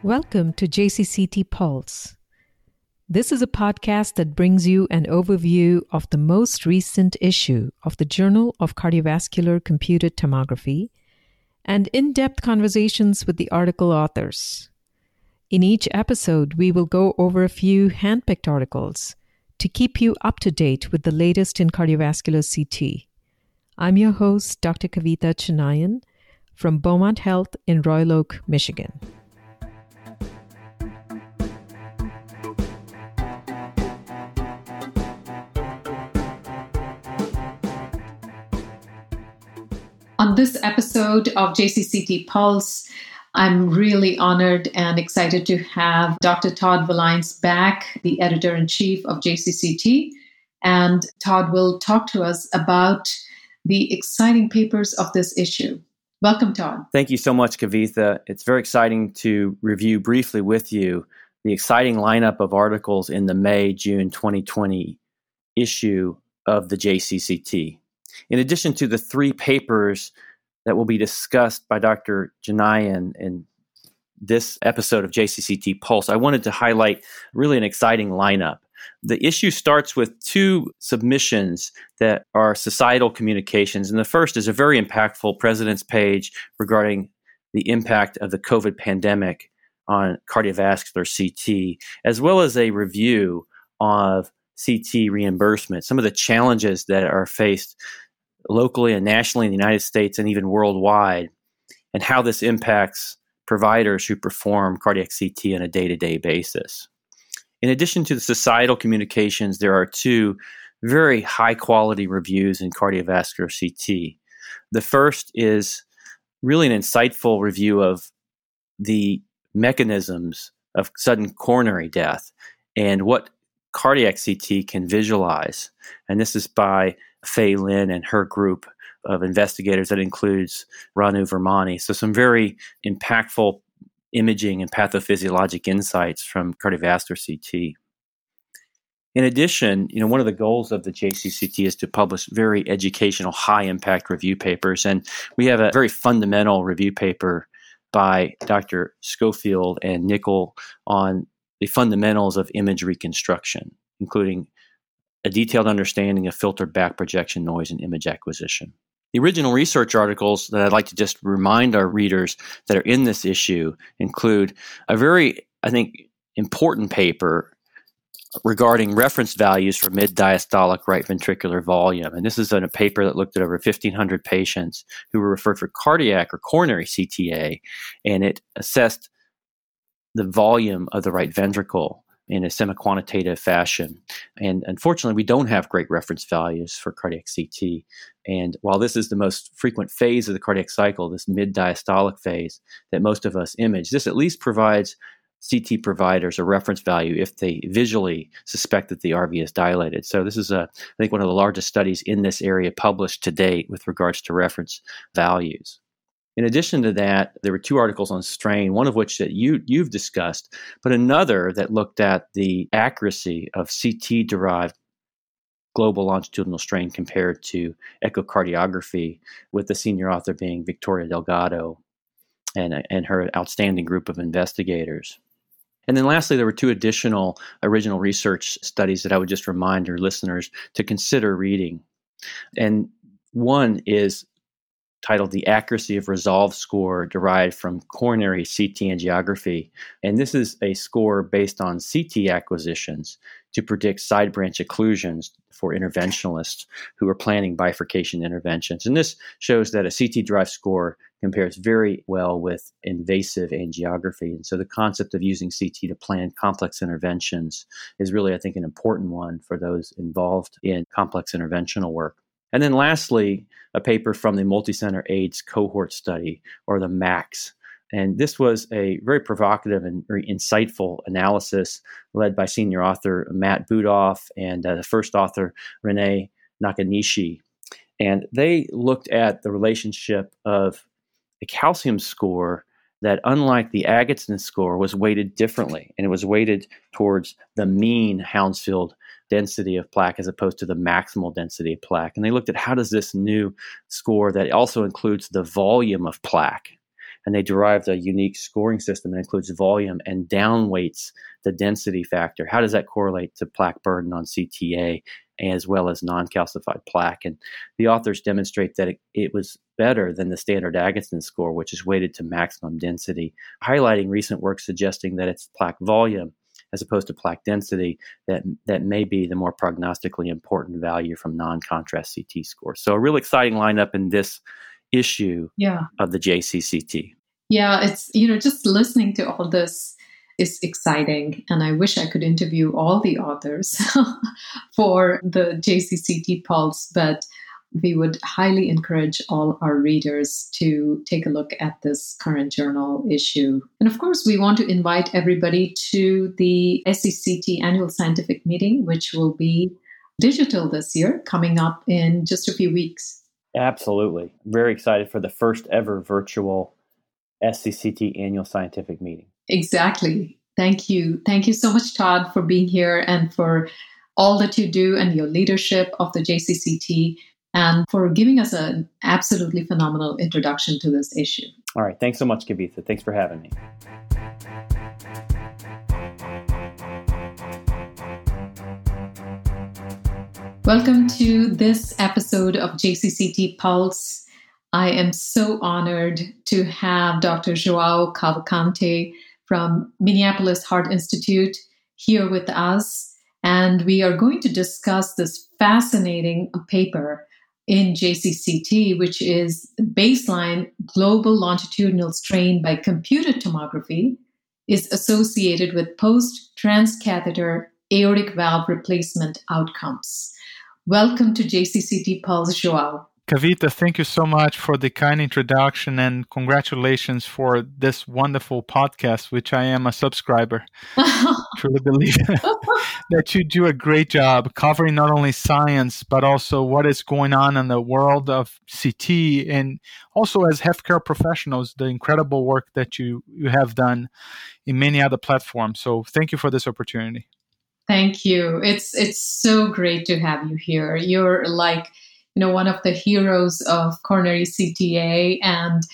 Welcome to JCCT Pulse. This is a podcast that brings you an overview of the most recent issue of the Journal of Cardiovascular Computed Tomography and in-depth conversations with the article authors. In each episode, we will go over a few handpicked articles to keep you up to date with the latest in cardiovascular CT. I'm your host, Dr. Kavitha Chennaiyan from Beaumont Health in Royal Oak, Michigan. On this episode of JCCT Pulse, I'm really honored and excited to have Dr. Todd Valines back, the editor-in-chief of JCCT. And Todd will talk to us about the exciting papers of this issue. Welcome, Todd. Thank you so much, Kavitha. It's very exciting to review briefly with you the exciting lineup of articles in the May-June 2020 issue of the JCCT. In addition to the three papers that will be discussed by Dr. Chennaiyan in this episode of JCCT Pulse, I wanted to highlight really an exciting lineup. The issue starts with two submissions that are societal communications, and the first is a very impactful President's page regarding the impact of the COVID pandemic on cardiovascular CT, as well as a review of CT reimbursement, some of the challenges that are faced locally and nationally in the United States and even worldwide, and how this impacts providers who perform cardiac CT on a day-to-day basis. In addition to the societal communications, there are two very high-quality reviews in cardiovascular CT. The first is really an insightful review of the mechanisms of sudden coronary death and what cardiac CT can visualize. And this is by Fei Lin and her group of investigators that includes Ranu Virmani. So some very impactful imaging and pathophysiologic insights from cardiovascular CT. In addition, one of the goals of the JCCT is to publish very educational, high-impact review papers. And we have a very fundamental review paper by Dr. Schofield and Nickel on the fundamentals of image reconstruction, including a detailed understanding of filtered back projection noise and image acquisition. The original research articles that I'd like to just remind our readers that are in this issue include a very, important paper regarding reference values for mid-diastolic right ventricular volume. And this is in a paper that looked at over 1,500 patients who were referred for cardiac or coronary CTA, and it assessed the volume of the right ventricle in a semi-quantitative fashion. And unfortunately, we don't have great reference values for cardiac CT. And while this is the most frequent phase of the cardiac cycle, this mid-diastolic phase that most of us image, this at least provides CT providers a reference value if they visually suspect that the RV is dilated. So this is, one of the largest studies in this area published to date with regards to reference values. In addition to that, there were two articles on strain, one of which that you've discussed, but another that looked at the accuracy of CT-derived global longitudinal strain compared to echocardiography, with the senior author being Victoria Delgado and her outstanding group of investigators. And then lastly, there were two additional original research studies that I would just remind your listeners to consider reading. And one is titled The Accuracy of Resolve Score Derived from Coronary CT Angiography. And this is a score based on CT acquisitions to predict side branch occlusions for interventionalists who are planning bifurcation interventions. And this shows that a CT-derived score compares very well with invasive angiography. And so the concept of using CT to plan complex interventions is really, an important one for those involved in complex interventional work. And then lastly, a paper from the Multicenter AIDS Cohort Study, or the MACS. And this was a very provocative and very insightful analysis led by senior author Matt Budoff and the first author, Renee Nakanishi. And they looked at the relationship of a calcium score that, unlike the Agatston score, was weighted differently. And it was weighted towards the mean Hounsfield density of plaque as opposed to the maximal density of plaque. And they looked at how does this new score that also includes the volume of plaque and they derived a unique scoring system that includes volume and downweights the density factor. How does that correlate to plaque burden on CTA as well as non-calcified plaque? And the authors demonstrate that it was better than the standard Agatston score, which is weighted to maximum density, highlighting recent work suggesting that it's plaque volume as opposed to plaque density that may be the more prognostically important value from non-contrast CT scores. So a real exciting lineup in this issue of the JCCT. Yeah, it's, just listening to all this is exciting. And I wish I could interview all the authors for the JCCT Pulse, but we would highly encourage all our readers to take a look at this current journal issue. And of course, we want to invite everybody to the SCCT annual scientific meeting, which will be digital this year, coming up in just a few weeks. Absolutely. Very excited for the first ever virtual SCCT annual scientific meeting. Exactly. Thank you. Thank you so much, Todd, for being here and for all that you do and your leadership of the JCCT, and for giving us an absolutely phenomenal introduction to this issue. All right. Thanks so much, Kavitha. Thanks for having me. Welcome to this episode of JCCT Pulse. I am so honored to have Dr. João Cavalcante from Minneapolis Heart Institute here with us. And we are going to discuss this fascinating paper in JCCT, which is baseline global longitudinal strain by computed tomography is associated with post-transcatheter aortic valve replacement outcomes. Welcome to JCCT Pulse, João. Kavitha, thank you so much for the kind introduction and congratulations for this wonderful podcast, which I am a subscriber. Truly believe that you do a great job covering not only science, but also what is going on in the world of CT, and also as healthcare professionals, the incredible work that you have done in many other platforms. So thank you for this opportunity. Thank you. It's so great to have you here. You're like, one of the heroes of coronary CTA and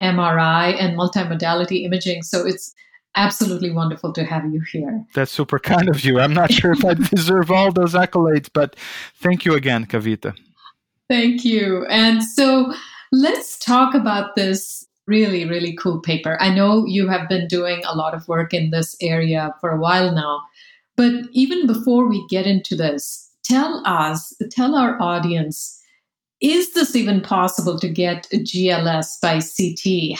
MRI and multimodality imaging. So it's absolutely wonderful to have you here. That's super kind of you. I'm not sure if I deserve all those accolades, but thank you again, Kavitha. Thank you. And so let's talk about this really, really cool paper. I know you have been doing a lot of work in this area for a while now, but even before we get into this, tell our audience, is this even possible to get a GLS by CT?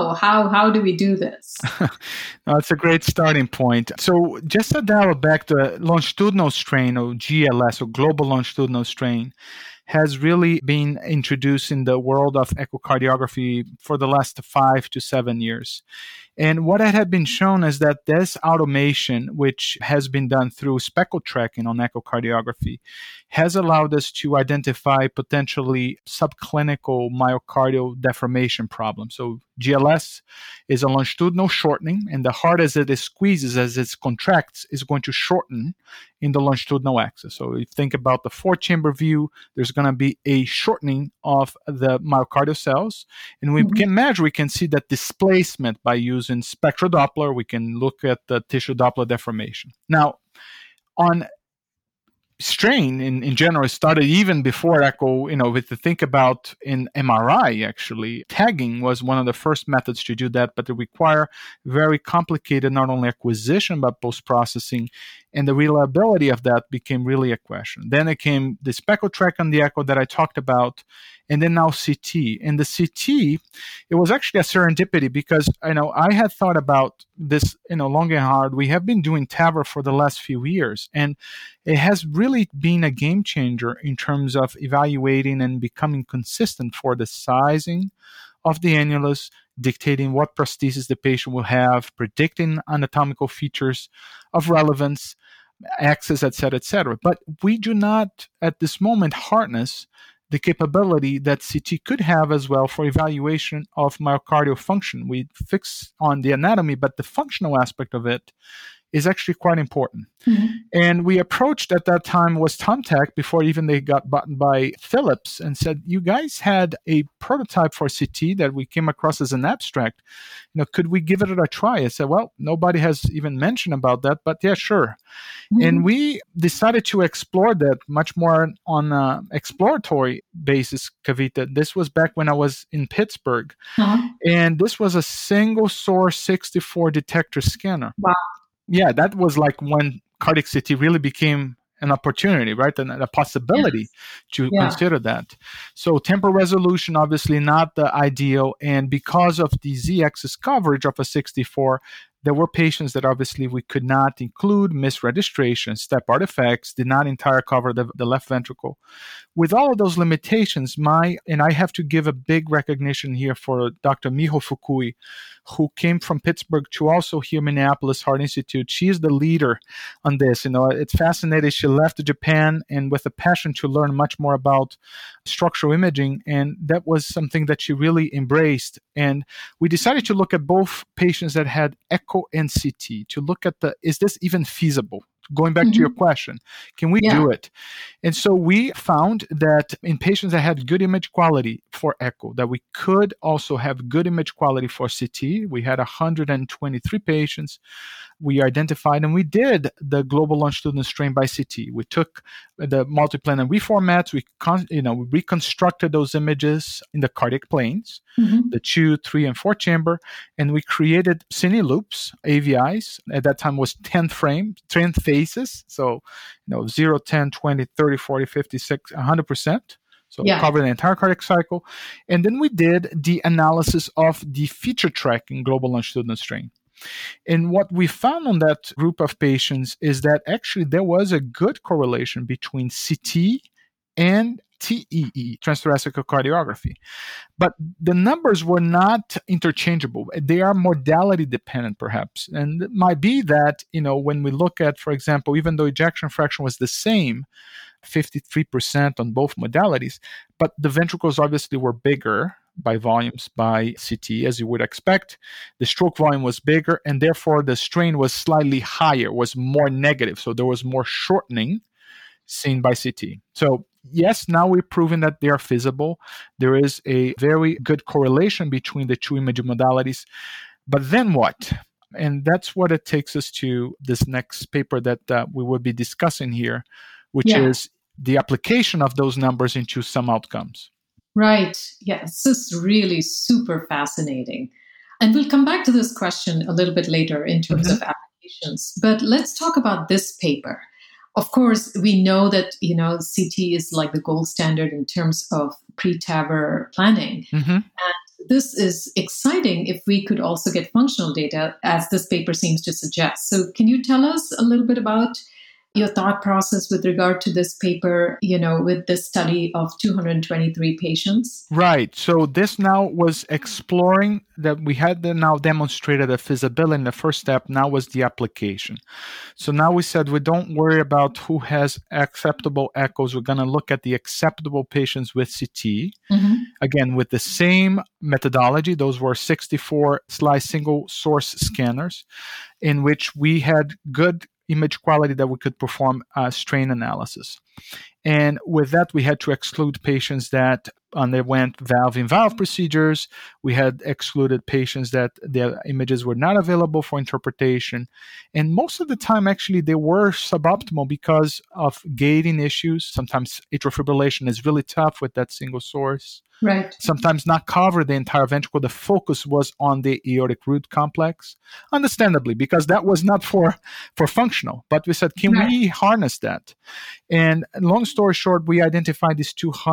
How do we do this? That's a great starting point. So just to dial back, the longitudinal strain, or GLS, or global longitudinal strain, has really been introduced in the world of echocardiography for the last 5 to 7 years. And what had been shown is that this automation, which has been done through speckle tracking on echocardiography, has allowed us to identify potentially subclinical myocardial deformation problems. So GLS is a longitudinal shortening, and the heart, as it squeezes, as it contracts, is going to shorten in the longitudinal axis. So if you think about the four-chamber view, there's going to be a shortening of the myocardial cells. And we can measure, we can see that displacement by using spectrodoppler. We can look at the tissue Doppler deformation. Now, on strain in general started even before echo, with the think about in MRI, actually. Tagging was one of the first methods to do that, but it require very complicated, not only acquisition, but post-processing. And the reliability of that became really a question. Then it came the speckle track on the echo that I talked about, and then now CT. And the CT, it was actually a serendipity because, I had thought about this, long and hard. We have been doing TAVR for the last few years, and it has really been a game changer in terms of evaluating and becoming consistent for the sizing of the annulus, dictating what prosthesis the patient will have, predicting anatomical features of relevance, access, et cetera, et cetera. But we do not, at this moment, harness the capability that CT could have as well for evaluation of myocardial function. We fix on the anatomy, but the functional aspect of it is actually quite important. And we approached at that time was Tomtec before even they got bought by Philips and said, you guys had a prototype for CT that we came across as an abstract. Could we give it a try? I said, well, nobody has even mentioned about that, but yeah, sure. And we decided to explore that much more on an exploratory basis, Kavita. This was back when I was in Pittsburgh. And this was a single source 64 detector scanner. Wow. Yeah, that was like when cardiac CT really became an opportunity, right? And a possibility to consider that. So temporal resolution, obviously not the ideal. And because of the Z-axis coverage of a 64, there were patients that obviously we could not include, misregistration, step artifacts, did not entirely cover the left ventricle. With all of those limitations, and I have to give a big recognition here for Dr. Miho Fukui, who came from Pittsburgh to also here Minneapolis Heart Institute. She is the leader on this. It's fascinating. She left Japan and with a passion to learn much more about structural imaging, and that was something that she really embraced. And we decided to look at both patients that had echo and CT to look at is this even feasible? Going back to your question, can we do it? And so we found that in patients that had good image quality for echo, that we could also have good image quality for CT. We had 123 patients. We identified and we did the global longitudinal strain by CT. We took the multiplanar reformats. We reconstructed those images in the cardiac planes, the 2, 3, and 4 chamber, and we created cine loops, AVIs. At that time was 10 phases. So, 0, 10, 20, 30, 40, 50, 60, 100%. So cover the entire cardiac cycle. And then we did the analysis of the feature tracking global longitudinal strain. And what we found on that group of patients is that actually there was a good correlation between CT and TEE, transthoracic echocardiography. But the numbers were not interchangeable. They are modality dependent, perhaps. And it might be that, when we look at, for example, even though ejection fraction was the same, 53% on both modalities, but the ventricles obviously were bigger by volumes by CT, as you would expect. The stroke volume was bigger, and therefore the strain was slightly higher, was more negative. So there was more shortening seen by CT. So yes, now we're proving that they are feasible. There is a very good correlation between the two imaging modalities. But then what? And that's what it takes us to this next paper that we will be discussing here, which is the application of those numbers into some outcomes. Right. Yes, this is really super fascinating. And we'll come back to this question a little bit later in terms of applications. But let's talk about this paper. Of course, we know that, CT is like the gold standard in terms of pre-TAVR planning. And this is exciting if we could also get functional data, as this paper seems to suggest. So can you tell us a little bit about your thought process with regard to this paper, with this study of 223 patients? Right. So this now was exploring that we had now demonstrated a feasibility. The first step now was the application. So now we said we don't worry about who has acceptable echoes. We're going to look at the acceptable patients with CT. Again, with the same methodology. Those were 64 slice single source scanners in which we had good image quality that we could perform strain analysis. And with that, we had to exclude patients that underwent valve-in-valve procedures. We had excluded patients that their images were not available for interpretation. And most of the time, actually, they were suboptimal because of gating issues. Sometimes atrial fibrillation is really tough with that single source. Right. Sometimes not cover the entire ventricle. The focus was on the aortic root complex, understandably, because that was not for functional. But we said, can we harness that? And long story short, we identified these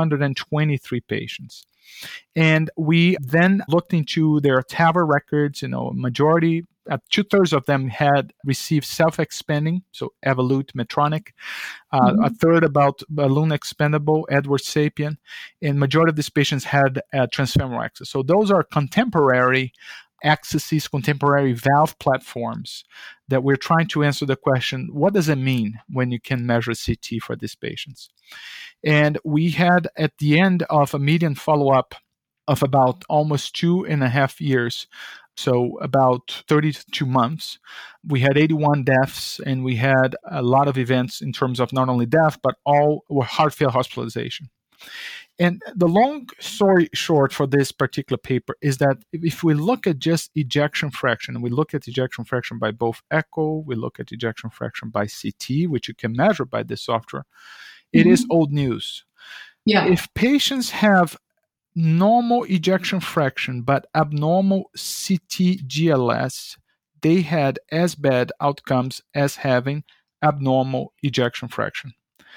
223 patients. And we then looked into their TAVR records. Majority, 2/3 of them had received self-expanding, so Evolut, Medtronic. A third about balloon expandable, Edwards Sapien. And majority of these patients had transfemoral access. So those are contemporary accesses, contemporary valve platforms that we're trying to answer the question, what does it mean when you can measure CT for these patients? And we had, at the end of a median follow-up of about almost 2.5 years, so about 32 months. We had 81 deaths, and we had a lot of events in terms of not only death, but all were heart failure hospitalization. And the long story short for this particular paper is that if we look at just ejection fraction, we look at ejection fraction by both echo, we look at ejection fraction by CT, which you can measure by this software, it is old news. Yeah. If patients have normal ejection fraction but abnormal CT GLS, they had as bad outcomes as having abnormal ejection fraction.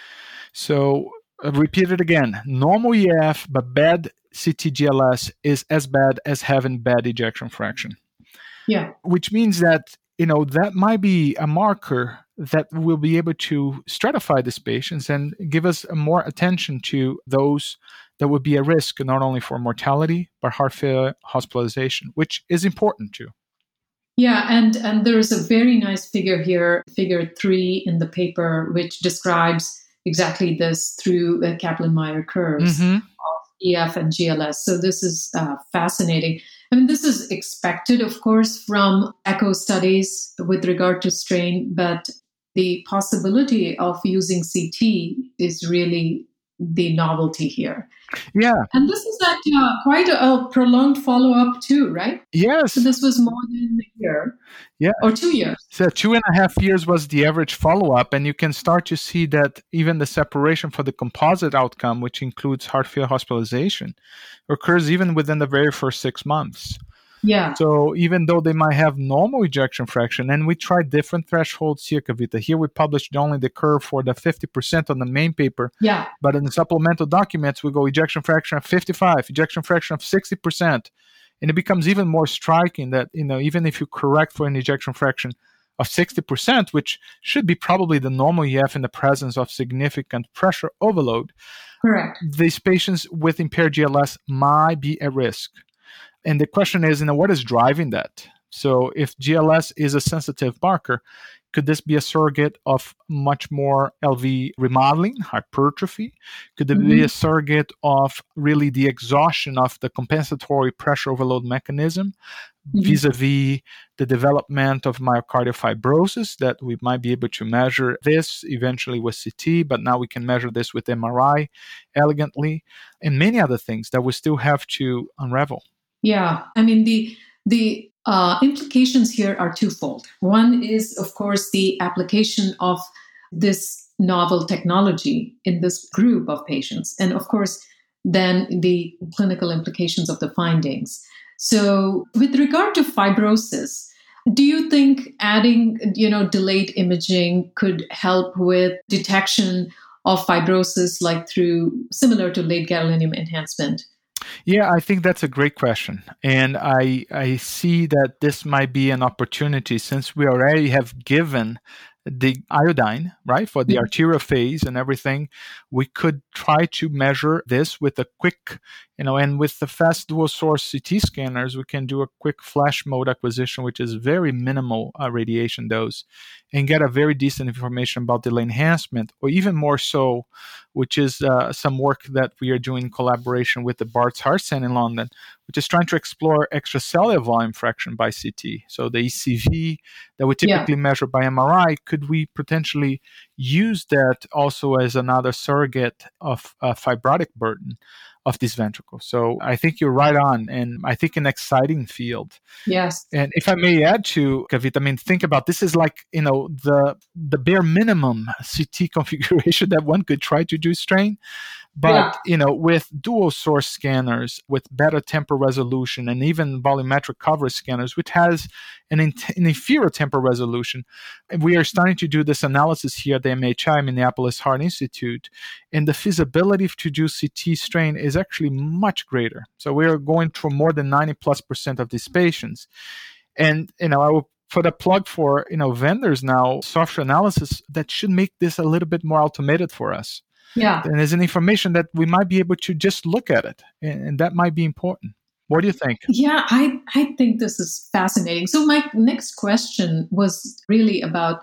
So repeat it again. Normal EF but bad CT GLS is as bad as having bad ejection fraction. Yeah. Which means that, that might be a marker that will be able to stratify these patients and give us more attention to those that would be a risk, not only for mortality, but heart failure hospitalization, which is important too. Yeah, and there's a very nice figure here, figure 3 in the paper, which describes exactly this through Kaplan-Meier curves of EF and GLS. So this is fascinating. I mean, this is expected, of course, from echo studies with regard to strain, but the possibility of using CT is really the novelty here. Yeah. And this is at quite a prolonged follow-up too, right? Yes. So this was more than a year. Yeah. Or 2 years. So 2.5 years was the average follow-up, and you can start to see that even the separation for the composite outcome, which includes heart failure hospitalization, occurs even within the very first 6 months. Yeah. So even though they might have normal ejection fraction, and we tried different thresholds here, Kavita. Here we published only the curve for the 50% on the main paper. Yeah. But in the supplemental documents, we go ejection fraction of 55, ejection fraction of 60%. And it becomes even more striking that, even if you correct for an ejection fraction of 60%, which should be probably the normal EF in the presence of significant pressure overload, correct, these patients with impaired GLS might be at risk. And the question is, what is driving that? So if GLS is a sensitive marker, could this be a surrogate of much more LV remodeling, hypertrophy? Could it be a surrogate of really the exhaustion of the compensatory pressure overload mechanism vis-a-vis the development of myocardial fibrosis, that we might be able to measure this eventually with CT, but now we can measure this with MRI elegantly, and many other things that we still have to unravel. Yeah, I mean, the implications here are twofold. One is, of course, the application of this novel technology in this group of patients. And of course, then the clinical implications of the findings. So with regard to fibrosis, do you think adding, delayed imaging could help with detection of fibrosis, like similar to late gadolinium enhancement? Yeah, I think that's a great question. And I see that this might be an opportunity, since we already have given the iodine, right, for the arterial phase and everything. We could try to measure this with a quick, and with the fast dual source CT scanners, we can do a quick flash mode acquisition, which is very minimal radiation dose, and get a very decent information about delay enhancement, or even more so, which is some work that we are doing in collaboration with the Barts Heart Center in London, which is trying to explore extracellular volume fraction by CT. So the ECV that we typically measure by MRI, could we potentially use that also as another surrogate of fibrotic burden of these ventricles? So I think you're right on, and I think an exciting field. Yes. And if I may add to, Kavita, think about this is like, the bare minimum CT configuration that one could try to do strain. But, with dual source scanners, with better temporal resolution, and even volumetric coverage scanners, which has an inferior temporal resolution, we are starting to do this analysis here at the MHI, Minneapolis Heart Institute, and the feasibility to do CT strain is actually much greater. So we are going for more than 90+% of these patients. And, I will put a plug for, vendors now, software analysis that should make this a little bit more automated for us. Yeah. And there's an information that we might be able to just look at it, and that might be important. What do you think? Yeah, I think this is fascinating. So my next question was really about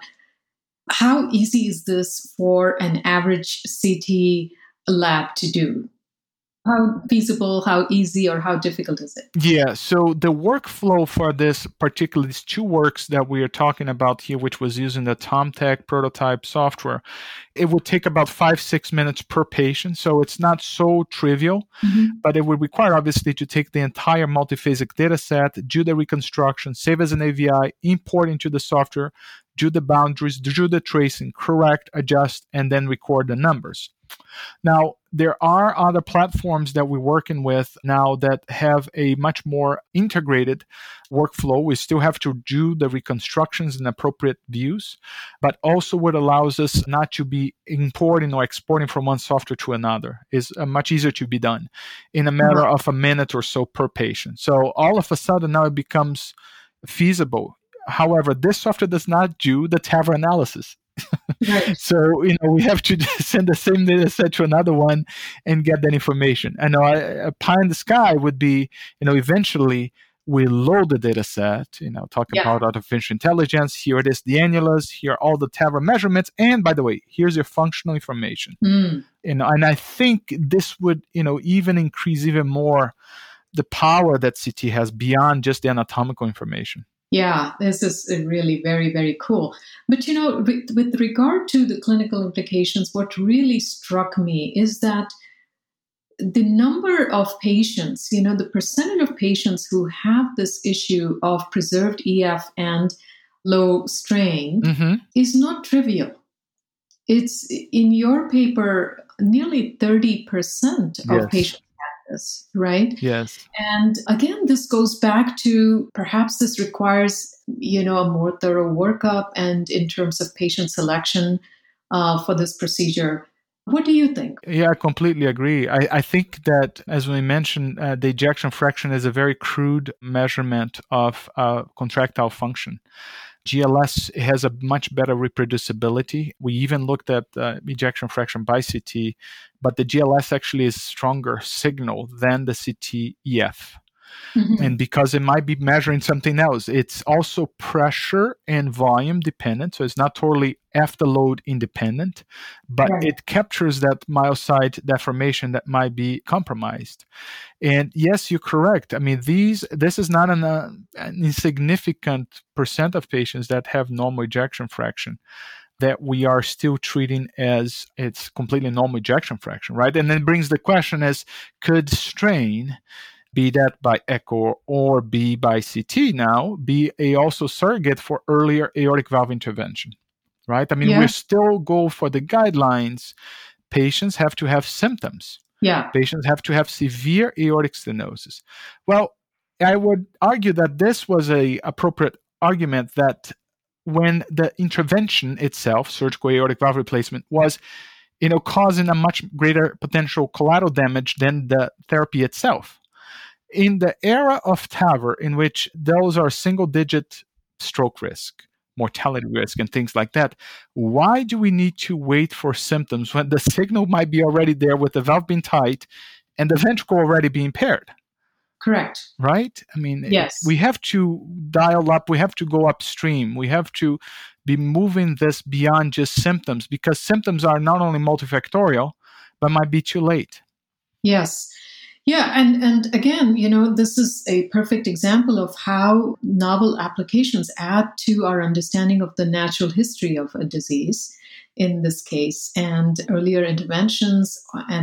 how easy is this for an average CT lab to do? How feasible, how easy, or how difficult is it? Yeah, so the workflow for this particular, these two works that we are talking about here, which was using the TomTec prototype software, it would take about 5-6 minutes per patient. So it's not so trivial, but it would require obviously to take the entire multiphasic data set, do the reconstruction, save as an AVI, import into the software, do the boundaries, do the tracing, correct, adjust, and then record the numbers. Now, there are other platforms that we're working with now that have a much more integrated workflow. We still have to do the reconstructions in appropriate views, but also what allows us not to be importing or exporting from one software to another is much easier to be done in a matter of a minute or so per patient. So all of a sudden now it becomes feasible. However, this software does not do the TAVR analysis. Right. So, we have to send the same data set to another one and get that information. And a pie in the sky would be, eventually we load the data set, talking about artificial intelligence. Here it is, the annulus. Here are all the TAVR measurements. And by the way, here's your functional information. And I think this would, even increase even more the power that CT has beyond just the anatomical information. Yeah, this is really very, very cool. But, with regard to the clinical implications, what really struck me is that the number of patients, the percentage of patients who have this issue of preserved EF and low strain is not trivial. It's in your paper, nearly 30% of patients. This, right? Yes. And again, this goes back to perhaps this requires, a more thorough workup and in terms of patient selection for this procedure. What do you think? Yeah, I completely agree. I think that, as we mentioned, the ejection fraction is a very crude measurement of contractile function. GLS has a much better reproducibility. We even looked at ejection fraction by CT, but the GLS actually is stronger signal than the CT EF. And because it might be measuring something else, it's also pressure and volume dependent. So it's not totally afterload independent, but it captures that myocyte deformation that might be compromised. And yes, you're correct. I mean, this is not an insignificant percent of patients that have normal ejection fraction that we are still treating as it's completely normal ejection fraction, right? And then brings the question as, could strain, be that by echo or be by CT now, be a also surrogate for earlier aortic valve intervention, right? I mean, we still go for the guidelines. Patients have to have symptoms. Yeah. Patients have to have severe aortic stenosis. Well, I would argue that this was a appropriate argument that when the intervention itself, surgical aortic valve replacement, was causing a much greater potential collateral damage than the therapy itself. In the era of TAVR, in which those are single-digit stroke risk, mortality risk, and things like that, why do we need to wait for symptoms when the signal might be already there with the valve being tight and the ventricle already being paired? Correct. Right? I mean, yes. We have to dial up, we have to go upstream, we have to be moving this beyond just symptoms, because symptoms are not only multifactorial, but might be too late. Yes. Yeah, and again, this is a perfect example of how novel applications add to our understanding of the natural history of a disease in this case, and earlier interventions,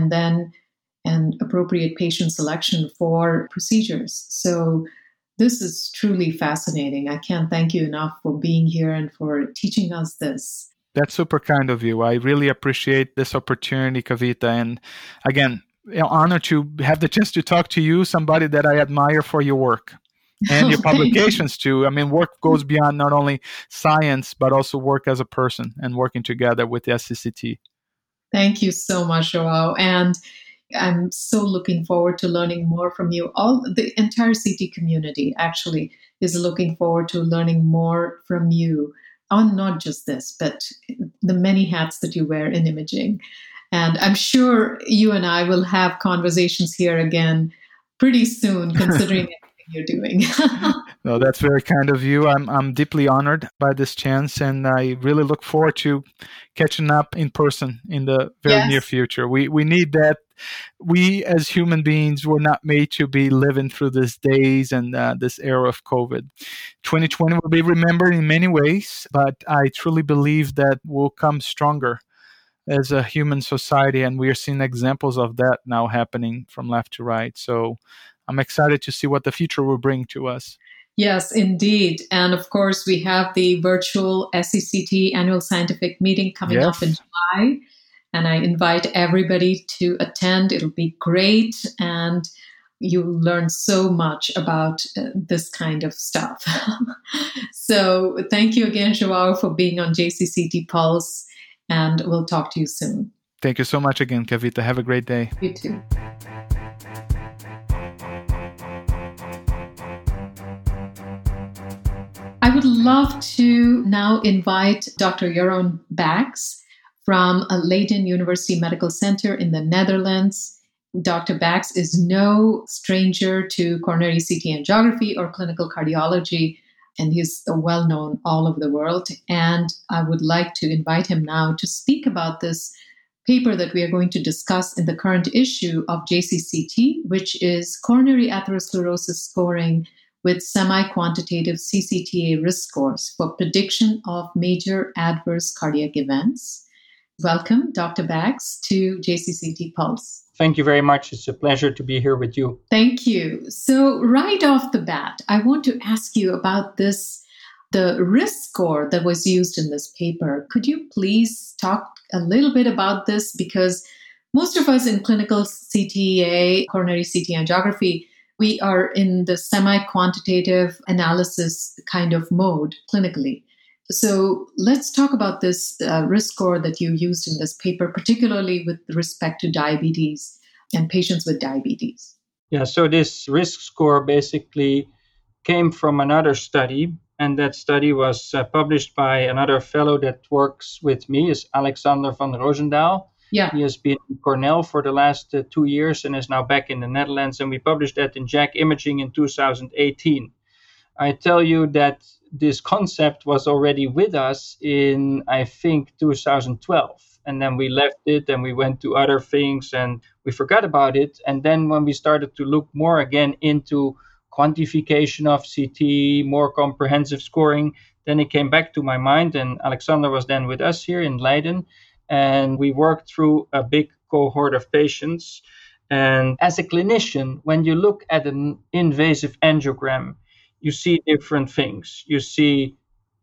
and appropriate patient selection for procedures. So this is truly fascinating. I can't thank you enough for being here and for teaching us this. That's super kind of you. I really appreciate this opportunity, Kavita. And again, honor to have the chance to talk to you, somebody that I admire for your work and your publications too. I mean, work goes beyond not only science, but also work as a person and working together with the SCCT. Thank you so much, Joao. And I'm so looking forward to learning more from you. The entire CT community actually is looking forward to learning more from you on not just this, but the many hats that you wear in imaging. And I'm sure you and I will have conversations here again pretty soon, considering everything you're doing. No, that's very kind of you. I'm deeply honored by this chance, and I really look forward to catching up in person in the very near future. We need that we as human beings were not made to be living through these days and this era of COVID. 2020 will be remembered in many ways, but I truly believe that we'll come stronger as a human society, and we are seeing examples of that now happening from left to right. So I'm excited to see what the future will bring to us. Yes, indeed. And of course, we have the virtual SCCT annual scientific meeting coming up in July. And I invite everybody to attend. It'll be great. And you'll learn so much about this kind of stuff. So thank you again, João, for being on JCCT Pulse. And we'll talk to you soon. Thank you so much again, Kavita. Have a great day. You too. I would love to now invite Dr. Jeroen Bax from Leiden University Medical Center in the Netherlands. Dr. Bax is no stranger to coronary CT angiography or clinical cardiology, and he's well known all over the world. And I would like to invite him now to speak about this paper that we are going to discuss in the current issue of JCCT, which is coronary atherosclerosis scoring with semi-quantitative CCTA risk scores for prediction of major adverse cardiac events. Welcome, Dr. Bax, to JCCT Pulse. Thank you very much. It's a pleasure to be here with you. Thank you. So right off the bat, I want to ask you about the risk score that was used in this paper. Could you please talk a little bit about this? Because most of us in clinical CTA, coronary CT angiography, we are in the semi-quantitative analysis kind of mode clinically. So let's talk about this risk score that you used in this paper, particularly with respect to diabetes and patients with diabetes. Yeah, so this risk score basically came from another study, and that study was published by another fellow that works with me, is Alexander van Roosendaal. Yeah. He has been in Cornell for the last 2 years and is now back in the Netherlands, and we published that in JACC Imaging in 2018. I tell you that this concept was already with us in, I think, 2012. And then we left it and we went to other things and we forgot about it. And then when we started to look more again into quantification of CT, more comprehensive scoring, then it came back to my mind. And Alexander was then with us here in Leiden. And we worked through a big cohort of patients. And as a clinician, when you look at an invasive angiogram, you see different things. You see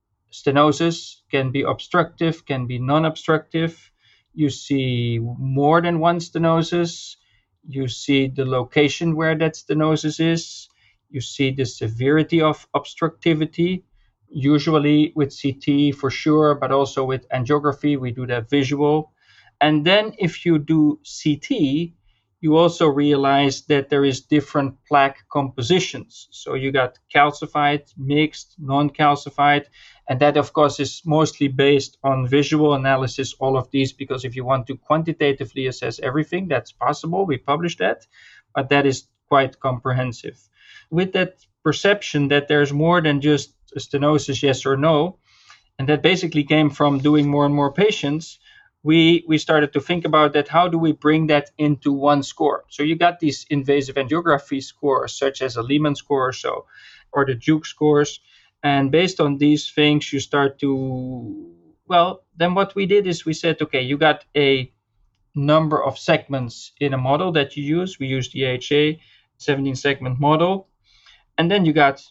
stenosis can be obstructive, can be non-obstructive. You see more than one stenosis. You see the location where that stenosis is. You see the severity of obstructivity, usually with CT for sure, but also with angiography, we do that visual. And then if you do CT, you also realize that there is different plaque compositions. So you got calcified, mixed, non-calcified, and that of course is mostly based on visual analysis, all of these, because if you want to quantitatively assess everything, that's possible. We published that, but that is quite comprehensive. With that perception that there's more than just a stenosis, yes or no, and that basically came from doing more and more patients, we started to think about that. How do we bring that into one score? So you got these invasive angiography scores, such as a Lehman score or the Duke scores. And based on these things, you start to, then what we did is we said, okay, you got a number of segments in a model that you use. We used the AHA 17-segment model. And then you got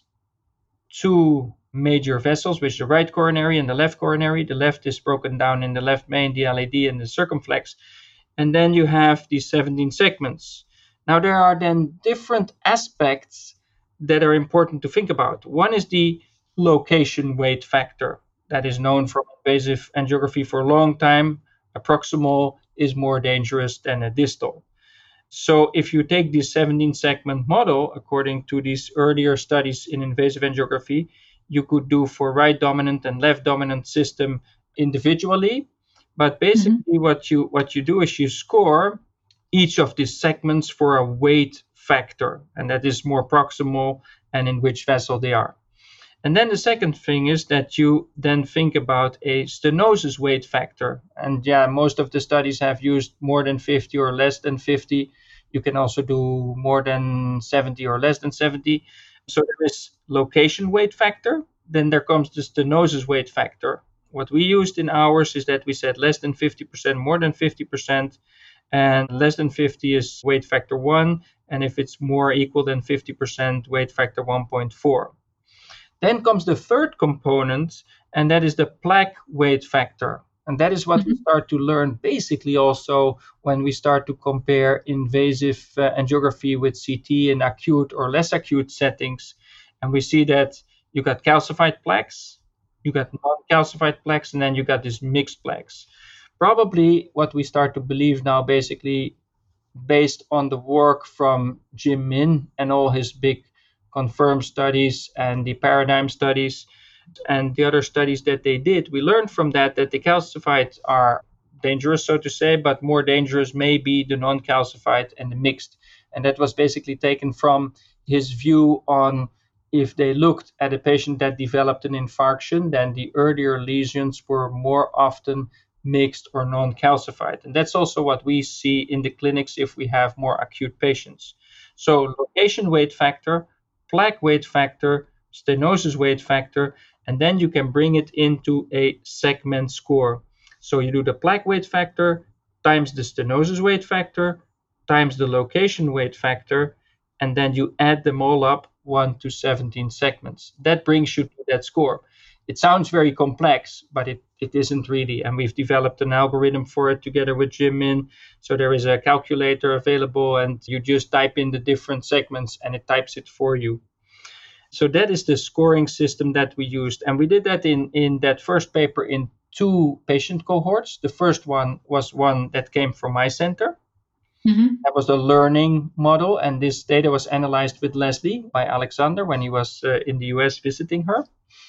two major vessels, which is the right coronary and the left coronary. The left is broken down in the left main, the LAD, and the circumflex. And then you have these 17 segments. Now, there are then different aspects that are important to think about. One is the location weight factor that is known from invasive angiography for a long time. A proximal is more dangerous than a distal. So if you take this 17-segment model, according to these earlier studies in invasive angiography, you could do for right dominant and left dominant system individually. But basically what you do is you score each of these segments for a weight factor, and that is more proximal and in which vessel they are. And then the second thing is that you then think about a stenosis weight factor. And yeah, most of the studies have used more than 50 or less than 50. You can also do more than 70 or less than 70. So there is location weight factor. Then there comes the stenosis weight factor. What we used in ours is that we said less than 50%, more than 50%, and less than 50 is weight factor 1. And if it's more equal than 50%, weight factor 1.4. Then comes the third component, and that is the plaque weight factor. And that is what we start to learn basically also when we start to compare invasive angiography with CT in acute or less acute settings. And we see that you got calcified plaques, you got non-calcified plaques, and then you got these mixed plaques. Probably what we start to believe now, basically based on the work from Jim Min and all his big confirmed studies and the paradigm studies and the other studies that they did, we learned from that the calcified are dangerous, so to say, but more dangerous may be the non-calcified and the mixed. And that was basically taken from his view on if they looked at a patient that developed an infarction, then the earlier lesions were more often mixed or non-calcified. And that's also what we see in the clinics if we have more acute patients. So location weight factor, plaque weight factor, stenosis weight factor, and then you can bring it into a segment score. So you do the plaque weight factor times the stenosis weight factor times the location weight factor, and then you add them all up 1 to 17 segments. That brings you to that score. It sounds very complex, but it isn't really. And we've developed an algorithm for it together with Jim Min. So there is a calculator available, and you just type in the different segments and it types it for you. So that is the scoring system that we used. And we did that in that first paper in 2 patient cohorts. The first one was one that came from my center. That was the learning model. And this data was analyzed with Leslie by Alexander when he was in the US visiting her.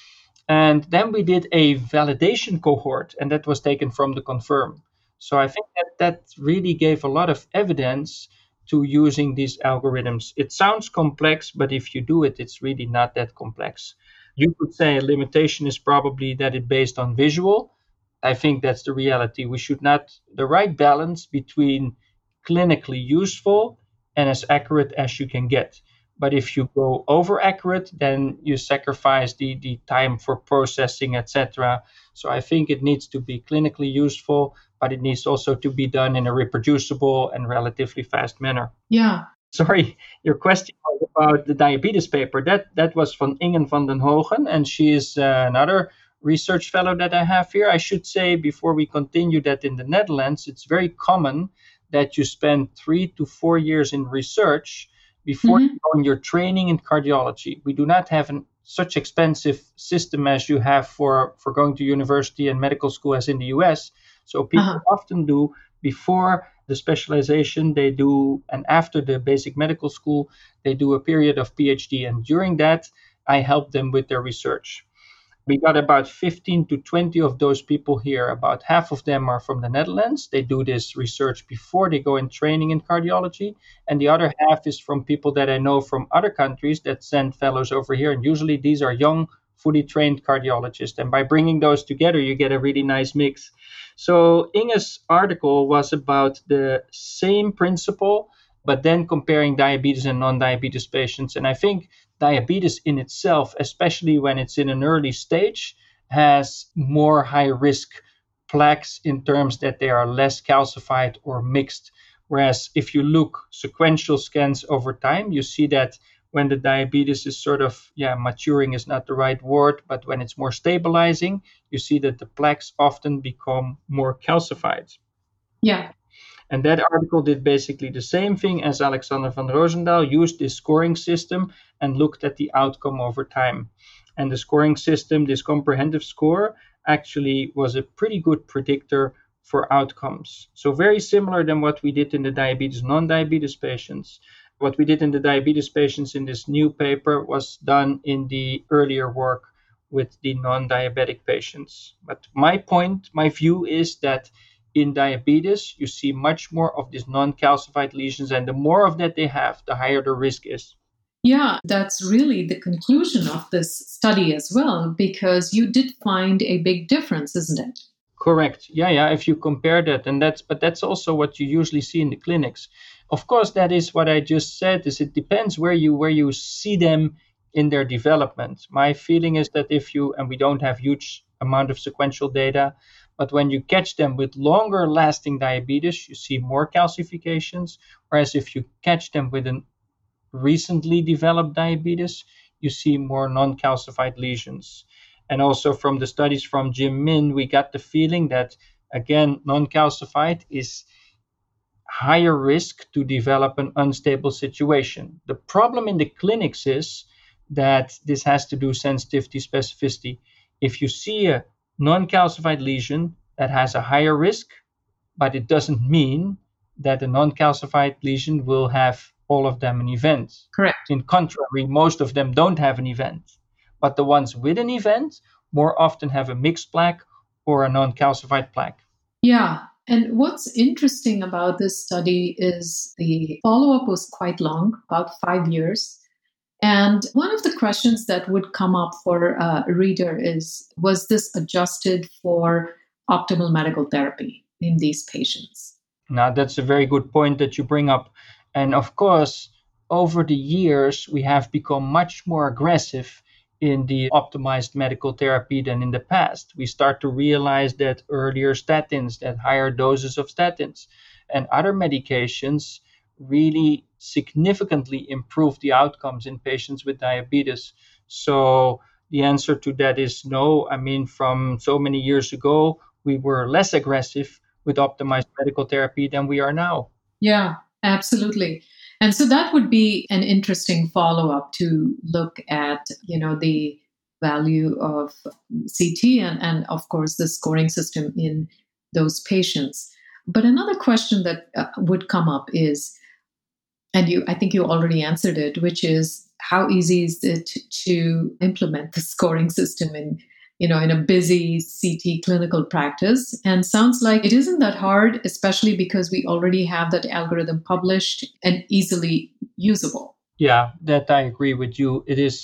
And then we did a validation cohort, and that was taken from the confirm. So I think that really gave a lot of evidence to using these algorithms. It sounds complex, but if you do it, it's really not that complex. You could say a limitation is probably that it's based on visual. I think that's the reality. We should not, the right balance between clinically useful and as accurate as you can get. But if you go over accurate, then you sacrifice the time for processing, etc. So I think it needs to be clinically useful, but it needs also to be done in a reproducible and relatively fast manner. Yeah. Sorry, your question was about the diabetes paper. That was from Ingen van den Hogen, and she is another research fellow that I have here. I should say before we continue that in the Netherlands, it's very common that you spend 3 to 4 years in research before you go on your training in cardiology. We do not have such expensive system as you have for going to university and medical school as in the US. So people often do before the specialization, they do, and after the basic medical school, they do a period of PhD. And during that, I help them with their research. We got about 15 to 20 of those people here. About half of them are from the Netherlands. They do this research before they go in training in cardiology. And the other half is from people that I know from other countries that send fellows over here. And usually these are young, fully trained cardiologists. And by bringing those together, you get a really nice mix. So Inge's article was about the same principle, but then comparing diabetes and non-diabetes patients. And I think diabetes in itself, especially when it's in an early stage, has more high-risk plaques in terms that they are less calcified or mixed. Whereas if you look sequential scans over time, you see that when the diabetes is sort of, maturing is not the right word, but when it's more stabilizing, you see that the plaques often become more calcified. Yeah. And that article did basically the same thing as Alexander van Roosendaal, used this scoring system and looked at the outcome over time. And the scoring system, this comprehensive score, actually was a pretty good predictor for outcomes. So very similar than what we did in the diabetes, non-diabetes patients. What we did in the diabetes patients in this new paper was done in the earlier work with the non-diabetic patients. But my view is that in diabetes, you see much more of these non-calcified lesions, and the more of that they have, the higher the risk is. Yeah, that's really the conclusion of this study as well, because you did find a big difference, isn't it? Correct. Yeah. If you compare that, but that's also what you usually see in the clinics. Of course, that is what I just said. Is it depends where you see them in their development. My feeling is that if you and we don't have huge amount of sequential data, but when you catch them with longer lasting diabetes, you see more calcifications. Whereas if you catch them with an recently developed diabetes, you see more non-calcified lesions. And also from the studies from Jim Min, we got the feeling that, again, non-calcified is higher risk to develop an unstable situation. The problem in the clinics is that this has to do sensitivity specificity. If you see a non-calcified lesion that has a higher risk, but it doesn't mean that a non-calcified lesion will have all of them an event. Correct. In contrary, most of them don't have an event. But the ones with an event more often have a mixed plaque or a non-calcified plaque. Yeah. And what's interesting about this study is the follow-up was quite long, about 5 years. And one of the questions that would come up for a reader is, was this adjusted for optimal medical therapy in these patients? Now, that's a very good point that you bring up. And of course, over the years, we have become much more aggressive in the optimized medical therapy than in the past. We start to realize that earlier statins, that higher doses of statins and other medications really significantly improve the outcomes in patients with diabetes. So the answer to that is no. I mean, from so many years ago, we were less aggressive with optimized medical therapy than we are now. Yeah, absolutely. And so that would be an interesting follow-up to look at, the value of CT and of course, the scoring system in those patients. But another question that would come up is, I think you already answered it, which is how easy is it to implement the scoring system in a busy CT clinical practice? And sounds like it isn't that hard, especially because we already have that algorithm published and easily usable. Yeah, that I agree with you.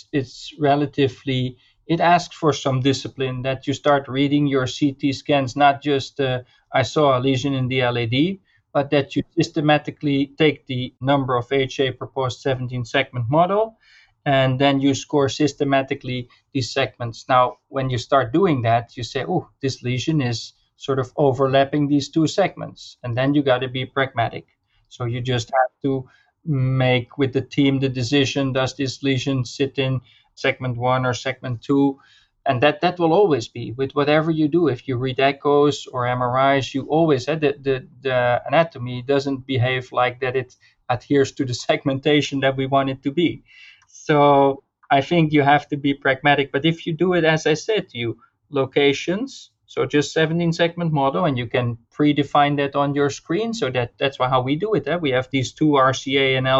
It asks for some discipline, that you start reading your CT scans, not just I saw a lesion in the LAD, but that you systematically take the number of HA proposed 17 segment model, and then you score systematically these segments. Now, when you start doing that, you say, oh, this lesion is sort of overlapping these two segments. And then you got to be pragmatic. So you just have to make with the team the decision, does this lesion sit in segment 1 or segment 2? And that will always be with whatever you do. If you read echoes or MRIs, you always the anatomy doesn't behave like that. It adheres to the segmentation that we want it to be. So I think you have to be pragmatic. But if you do it, as I said to you, locations, so just 17 segment model, and you can predefine that on your screen. So that's how we do it. We have these two RCA and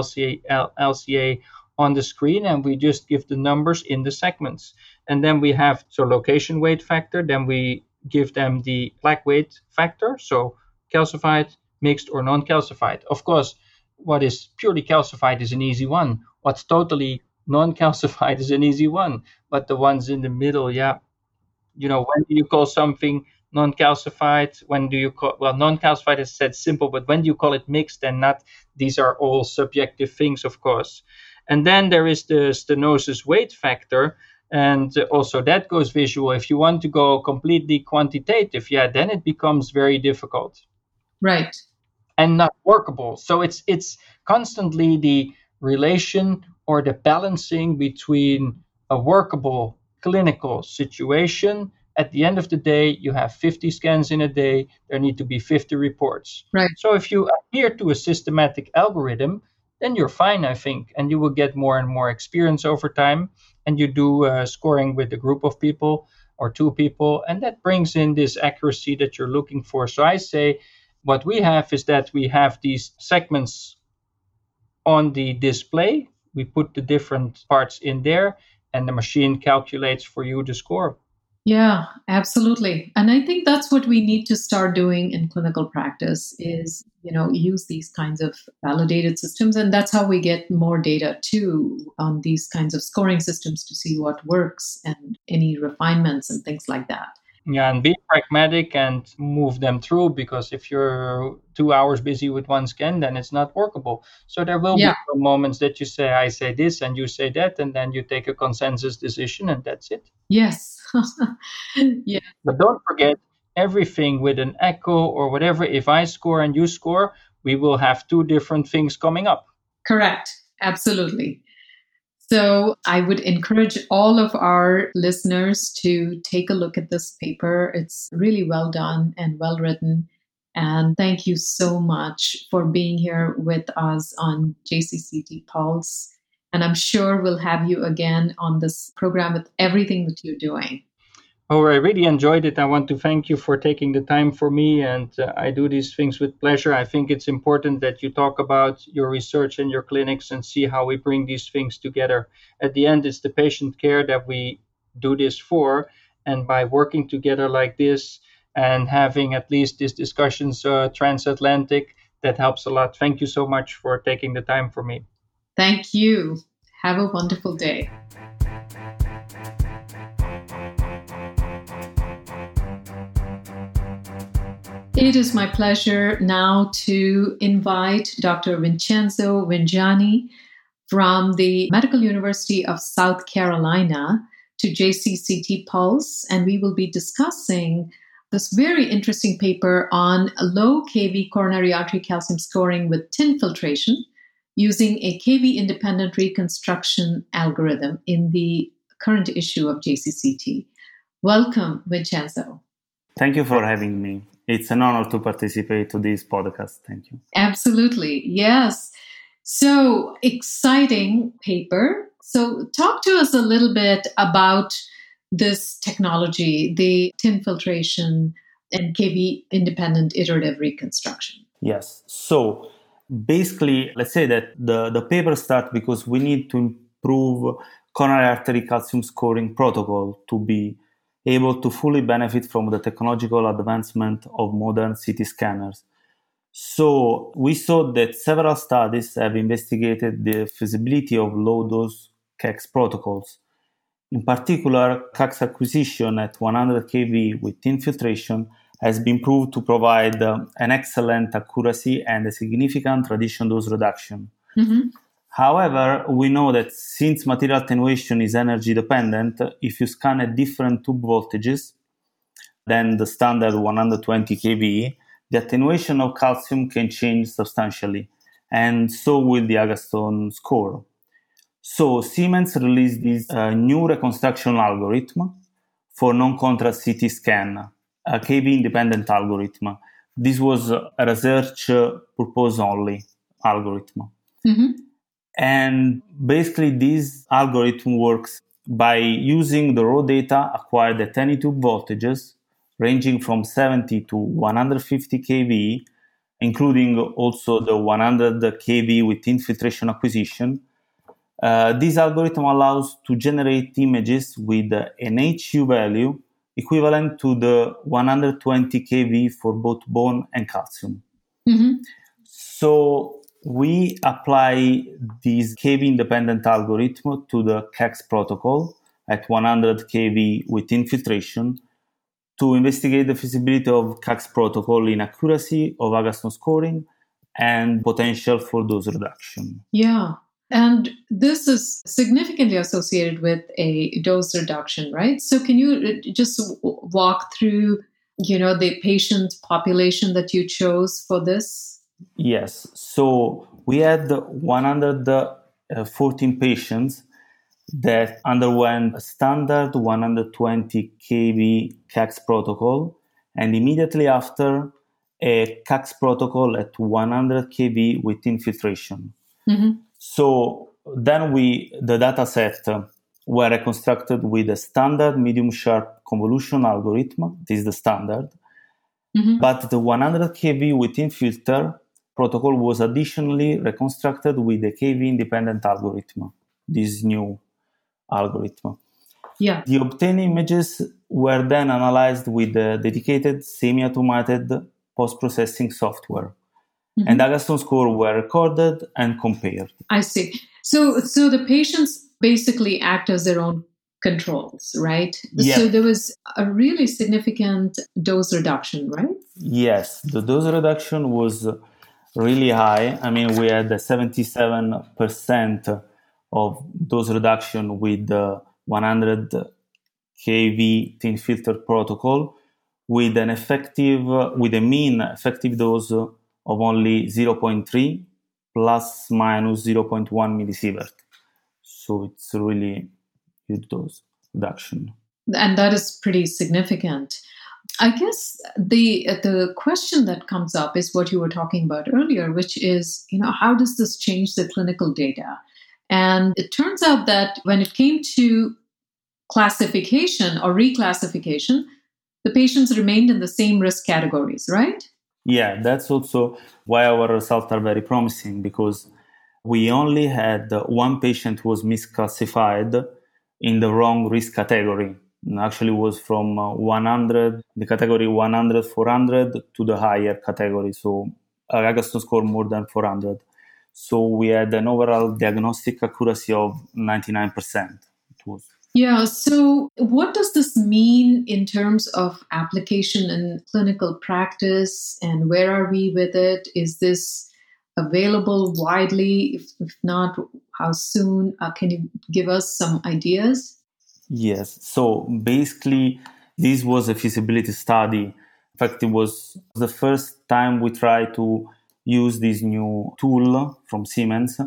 LCA on the screen, and we just give the numbers in the segments. And then we have location weight factor. Then we give them the plaque weight factor. So calcified, mixed, or non-calcified. Of course, what is purely calcified is an easy one. What's totally non-calcified is an easy one. But the ones in the middle, when do you call something non-calcified? When do you call, non-calcified is said simple, but when do you call it mixed and not? These are all subjective things, of course. And then there is the stenosis weight factor, and also that goes visual. If you want to go completely quantitative, then it becomes very difficult. Right. And not workable. So it's constantly the relation or the balancing between a workable clinical situation. At the end of the day, you have 50 scans in a day. There need to be 50 reports. Right. So if you adhere to a systematic algorithm, then you're fine, I think, and you will get more and more experience over time. And you do scoring with a group of people or two people, and that brings in this accuracy that you're looking for. So I say what we have is that we have these segments on the display. We put the different parts in there, and the machine calculates for you the score. Yeah, absolutely. And I think that's what we need to start doing in clinical practice is, use these kinds of validated systems. And that's how we get more data too on these kinds of scoring systems to see what works and any refinements and things like that. Yeah, and be pragmatic and move them through, because if you're 2 hours busy with one scan, then it's not workable. So there will be Yeah. some moments that you say, I say this and you say that, and then you take a consensus decision and that's it. Yes. Yeah. But don't forget, everything with an echo or whatever, if I score and you score, we will have two different things coming up. Correct. Absolutely. So I would encourage all of our listeners to take a look at this paper. It's really well done and well written. And thank you so much for being here with us on JCCT Pulse. And I'm sure we'll have you again on this program with everything that you're doing. Oh, I really enjoyed it. I want to thank you for taking the time for me, and I do these things with pleasure. I think it's important that you talk about your research and your clinics and see how we bring these things together. At the end, it's the patient care that we do this for, and by working together like this and having at least these discussions transatlantic, that helps a lot. Thank you so much for taking the time for me. Thank you. Have a wonderful day. It is my pleasure now to invite Dr. Vincenzo Vignani from the Medical University of South Carolina to JCCT Pulse, and we will be discussing this very interesting paper on low KV coronary artery calcium scoring with TIN filtration using a KV-independent reconstruction algorithm in the current issue of JCCT. Welcome, Vincenzo. Thank you for having me. It's an honor to participate to this podcast. Thank you. Absolutely. Yes. So exciting paper. So talk to us a little bit about this technology, the TIN filtration and KV independent iterative reconstruction. Yes. So basically, let's say that the paper starts because we need to improve coronary artery calcium scoring protocol to be able to fully benefit from the technological advancement of modern CT scanners. So we saw that several studies have investigated the feasibility of low-dose CACS protocols. In particular, CACS acquisition at 100 kV with TIN filtration has been proved to provide an excellent accuracy and a significant radiation dose reduction. Mm-hmm. However, we know that since material attenuation is energy dependent, if you scan at different tube voltages than the standard 120 kV, the attenuation of calcium can change substantially, and so will the Agatston score. So Siemens released this new reconstruction algorithm for non-contrast CT scan, a KV-independent algorithm. This was a research purpose only algorithm. Mm-hmm. And basically, this algorithm works by using the raw data acquired at any tube voltages ranging from 70 to 150 kV, including also the 100 kV with infiltration acquisition. This algorithm allows to generate images with an HU value equivalent to the 120 kV for both bone and calcium. Mm-hmm. So we apply this KV-independent algorithm to the CACS protocol at 100 kV with infiltration to investigate the feasibility of CACS protocol in accuracy of Agatston scoring and potential for dose reduction. Yeah. And this is significantly associated with a dose reduction, right? So can you just walk through, the patient population that you chose for this? Yes. So we had 114 patients that underwent a standard 120 kV CACS protocol, and immediately after a CACS protocol at 100 kV with infiltration. Mm-hmm. So then the data set were reconstructed with a standard medium sharp convolution algorithm. This is the standard. Mm-hmm. But the 100 kV with infilter protocol was additionally reconstructed with a KV independent algorithm, this new algorithm. Yeah. The obtained images were then analyzed with a dedicated semi-automated post-processing software. Mm-hmm. And Agatston score were recorded and compared. I see. So the patients basically act as their own controls, right? Yes. So there was a really significant dose reduction, right? Yes, the dose reduction was really high. I mean, we had a 77% of dose reduction with the 100 kV thin filter protocol, with a mean effective dose of only 0.3 plus minus 0.1 millisievert. So it's a really good dose reduction. And that is pretty significant. I guess the question that comes up is what you were talking about earlier, which is, how does this change the clinical data? And it turns out that when it came to classification or reclassification, the patients remained in the same risk categories, right? Yeah, that's also why our results are very promising, because we only had one patient who was misclassified in the wrong risk category. Actually was from 100, the category 100, 400 to the higher category. So Agatston score more than 400. So we had an overall diagnostic accuracy of 99%. It was. Yeah. So what does this mean in terms of application in clinical practice, and where are we with it? Is this available widely? If not, how soon? Can you give us some ideas? Yes. So basically, this was a feasibility study. In fact, it was the first time we tried to use this new tool from Siemens.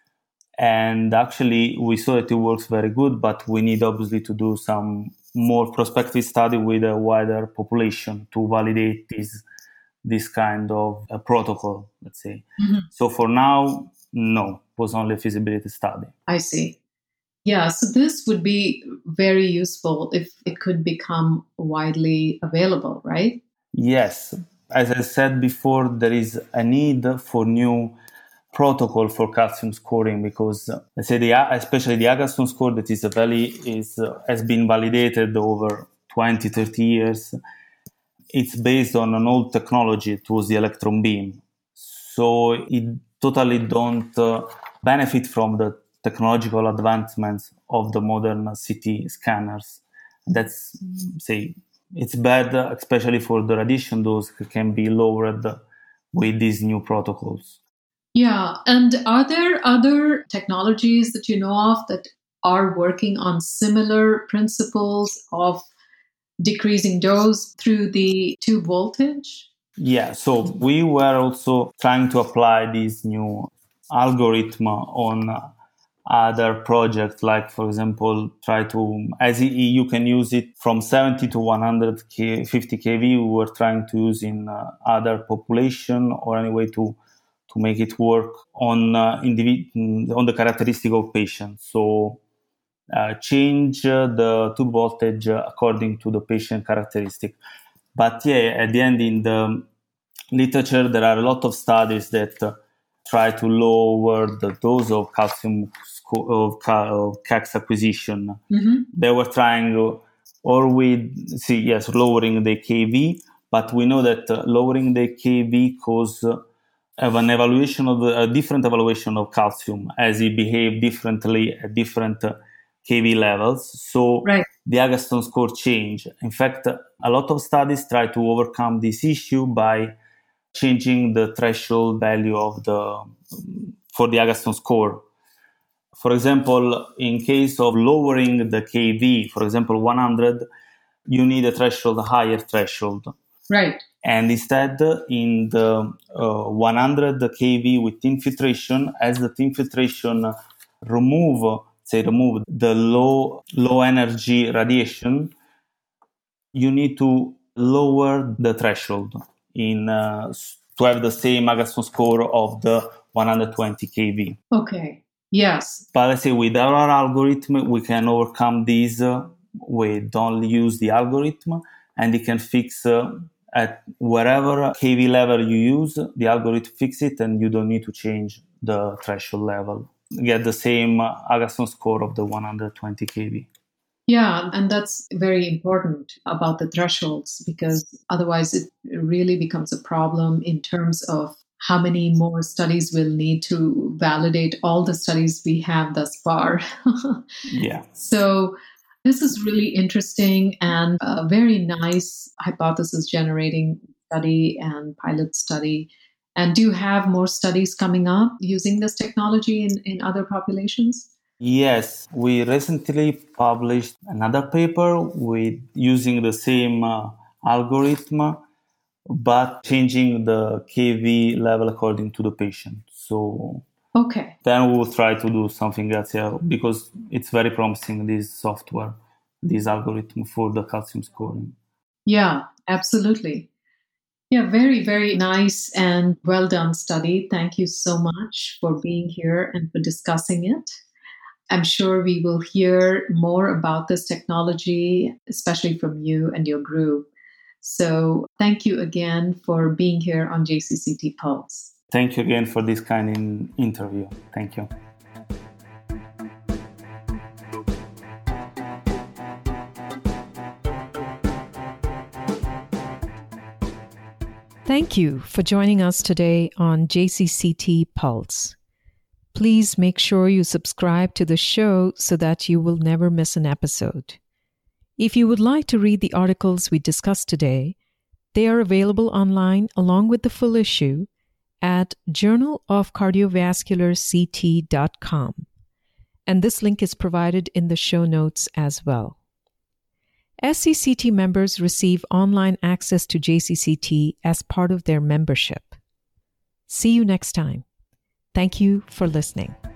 And actually, we saw that it works very good, but we need obviously to do some more prospective study with a wider population to validate this kind of protocol, let's say. Mm-hmm. So for now, no, it was only a feasibility study. I see. Yeah, so this would be very useful if it could become widely available, right? Yes. As I said before, there is a need for new protocol for calcium scoring, because let's say especially the Agatston score that has been validated over 20, 30 years. It's based on an old technology. It was the electron beam. So it totally don't benefit from the technological advancements of the modern CT scanners. That's, it's bad, especially for the radiation dose can be lowered with these new protocols. Yeah. And are there other technologies that you know of that are working on similar principles of decreasing dose through the tube voltage? Yeah. So we were also trying to apply this new algorithm on other projects, like, for example, you can use it from 70 to 150 kV. We were trying to use in other population, or any way to make it work on the characteristic of patients. So change the tube voltage according to the patient characteristic. But at the end, in the literature, there are a lot of studies that try to lower the dose of calcium of CAX acquisition. Mm-hmm. They were trying lowering the kV, but we know that lowering the kV have a different evaluation of calcium, as it behaves differently at different kV levels. So right. The Agatston score change. In fact, a lot of studies try to overcome this issue by changing the threshold value for the Agatston score. For example, in case of lowering the kV, for example, 100, you need a higher threshold. Right. And instead, in the 100 kV with thin filtration, as the thin filtration remove the low energy radiation, you need to lower the threshold to have the same Agatston score of the 120 kV. Okay. Yes. But let's say with our algorithm, we can overcome this. We don't use the algorithm, and it can fix at wherever kV level you use, the algorithm fix it, and you don't need to change the threshold level. Get the same Agatston score of the 120 kV. Yeah, and that's very important about the thresholds, because otherwise it really becomes a problem in terms of how many more studies we'll need to validate all the studies we have thus far. Yeah. So this is really interesting and a very nice hypothesis generating study and pilot study. And do you have more studies coming up using this technology in other populations? Yes, we recently published another paper with using the same algorithm, but changing the KV level according to the patient. So Okay. then we will try to do something else here because it's very promising, this software, this algorithm for the calcium scoring. Yeah, absolutely. Yeah, very, very nice and well done study. Thank you so much for being here and for discussing it. I'm sure we will hear more about this technology, especially from you and your group. So thank you again for being here on JCCT Pulse. Thank you again for this kind of interview. Thank you. Thank you for joining us today on JCCT Pulse. Please make sure you subscribe to the show so that you will never miss an episode. If you would like to read the articles we discussed today, they are available online along with the full issue at journalofcardiovascularct.com. And this link is provided in the show notes as well. SCCT members receive online access to JCCT as part of their membership. See you next time. Thank you for listening.